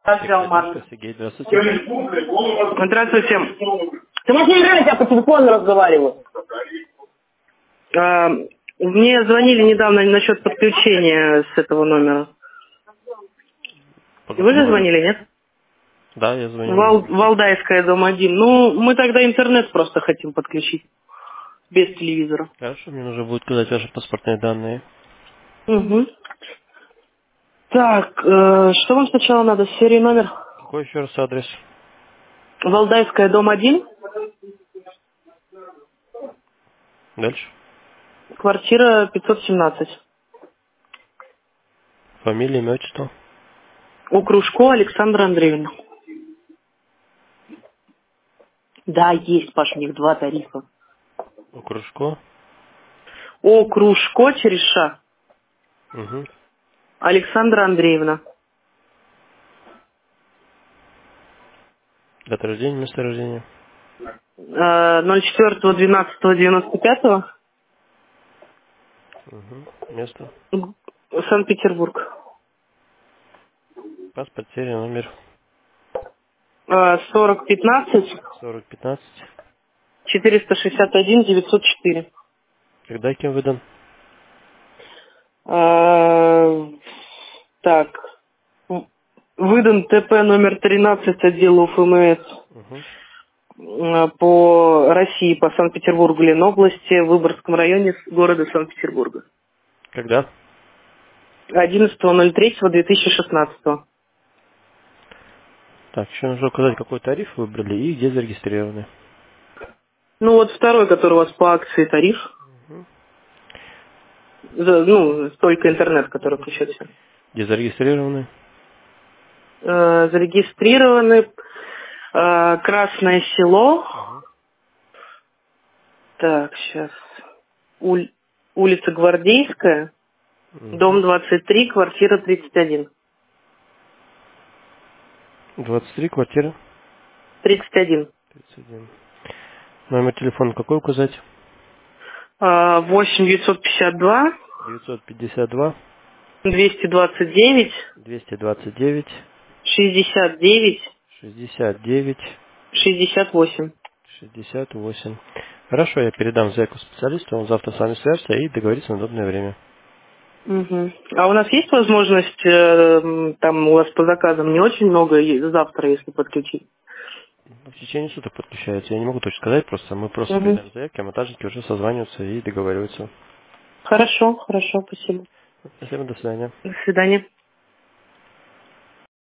Техподдержка, Сергей, здравствуйте. Здравствуйте. Ты можешь не играть, я по телефону разговариваю. Мне звонили недавно насчет подключения с этого номера. По Вы же какому? звонили, нет? Да, я звоню. Валдайская, дом 1. Ну, мы тогда интернет просто хотим подключить. Без телевизора. Хорошо, мне нужно будет указать ваши паспортные данные. Угу. Так, что вам сначала надо? Серия номер? Какой еще раз адрес? Валдайская, дом 1. Дальше. Квартира 517. Фамилия, имя, отчество. Окружко Александра Андреевна. Да, есть, Паш, у них 2 тарифа. Окружко. Окружко через Ш. Угу. Александра Андреевна. Дата рождения, место рождения. 04.12.95. Угу. Место. Санкт-Петербург. Паспорт, серия, номер. 4015 4015. 461 904. Когда кем выдан? Так. Выдан ТП номер 13 отдела УФМС Угу. по России, по Санкт-Петербургу, Ленобласти, в Выборгском районе города Санкт-Петербурга. Когда? 11.03.2016. Так, еще нужно указать, какой тариф выбрали и где зарегистрированы. Ну вот второй, который у вас по акции тариф. Угу. Ну, только интернет, который включается. Где зарегистрированы? Зарегистрированы Красное Село. Угу. Так, сейчас. Улица Гвардейская, Угу. дом 23, квартира 31. 23, квартира 31. 31. Номер телефона какой указать? 8 952 952 229 229 69 69 68. 68. Хорошо, я передам заявку специалисту, он завтра с вами свяжется и договорится на удобное время. Угу. А у нас есть возможность, там у вас по заказам не очень много, завтра, если подключить? В течение суток подключается. Я не могу точно сказать, мы просто Угу. передаем заявки, а монтажники уже созваниваются и договариваются. Хорошо, хорошо, спасибо. Спасибо, до свидания. До свидания.